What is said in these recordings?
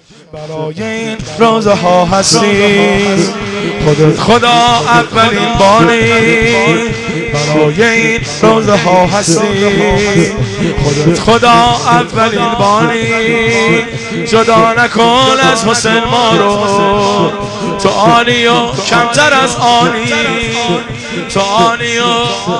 برای این روزه ها هستی خودت خدا اولین بانی. برای این روزه ها هستی خودت خدا اولین بانی. جدا نکن از حسین ما رو، تو آنی و کمتر از آنی، تو آنی و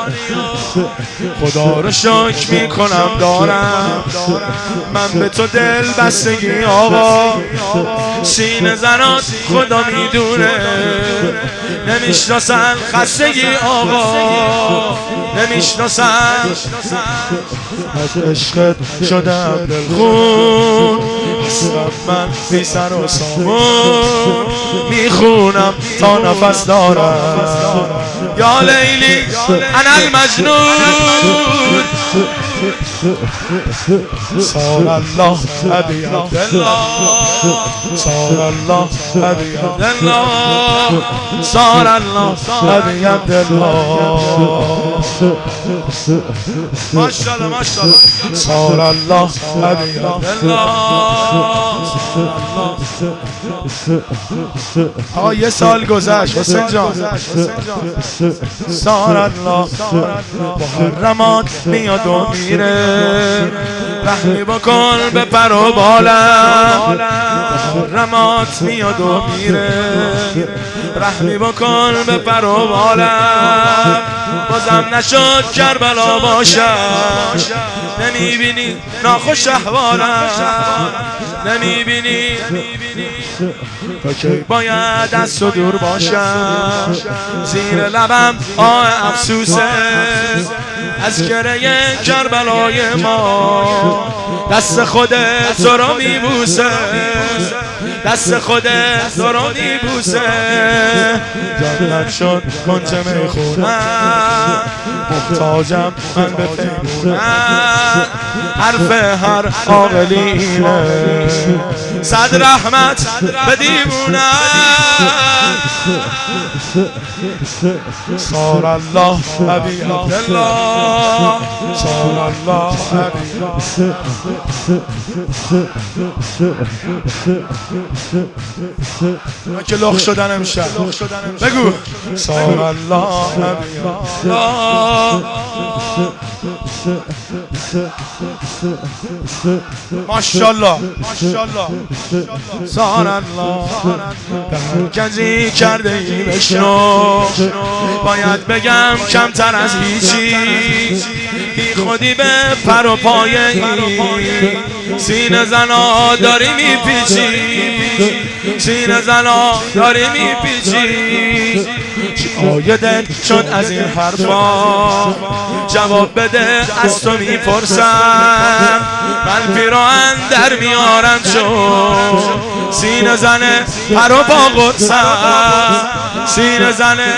خدا رو شکر میکنم دارم من به تو دل بستگی. آقا سینه زنات خدا میدونه نمیشناسن خستگی. آقا نمیشناسن. از عشقت شدم دلخون، من بی سر و سامون میخونم تا نفس دارم. یا لیلی انا المجنون، صار الله ابي عبد الله، صار الله ابي عبد الله، صار الله ابي عبد الله. ما شاء الله ما شاء الله. صار الله ابي عبد الله. آقا یه سال گذشت حسین جان. صار الله محرمات میاد و میره، رحمی بکن به پر و بالم. محرمات میاد و میره، رحمی بکن به پر و بالم. بازم نشد کربلا باشم، نمیبینی ناخوش احوالم، نمیبینی تا که باید از تو دور باشم. زیر لبم آه افسوسه از گره کربلای ما، دست خودت تو رو میبوسه، دست خودت تو رو میبوسه. جانم شد کنج میخونم، محتاجم من به پیمونم. حرف هر عاقلینه صد رحمت به دیوونم. صار الله ابي عبد الله، صار الله ابي. من که لخ شدن امشب بگو. صار الله ابي الله. ماشاءالله ماشاءالله. صار الله در کجی کرده ای بشنو، باید بگم کمتر از هیچی. بی خودی به پر و پایه ای، سینه زنا داری میپیچی، سینه زنا داری میپیچی. آیدت شد از این حرفا، جواب بده از تو میپرسم. من پیراهن در میارم چون سینه زنه پر و پا قدسم، سینه زنه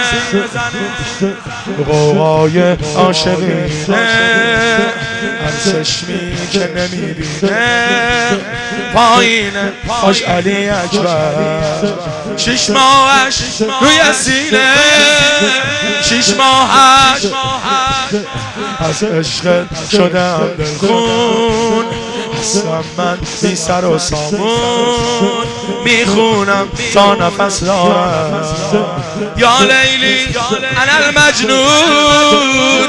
قوقای عاشقینه. هر چشمی که نمیبینه پایینه آش علی اکبر. 6 ماهش روی سینه، 6 ماهش از عشقت شدم دلخون. اصلا من بی سر و سامون میخونم تا نفس دارم. یا لیلی انا المجنون،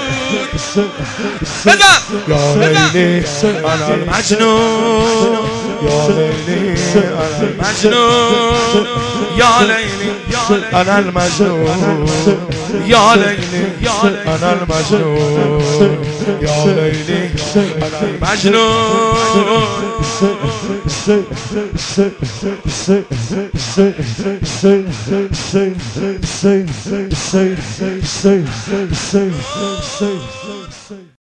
بزن یا لیلی انا المجنون، یا لیلی انا المجنون، یا لیلی انا المجنون، یا لیلی انا المجنون، یا لیلی انا المجنون.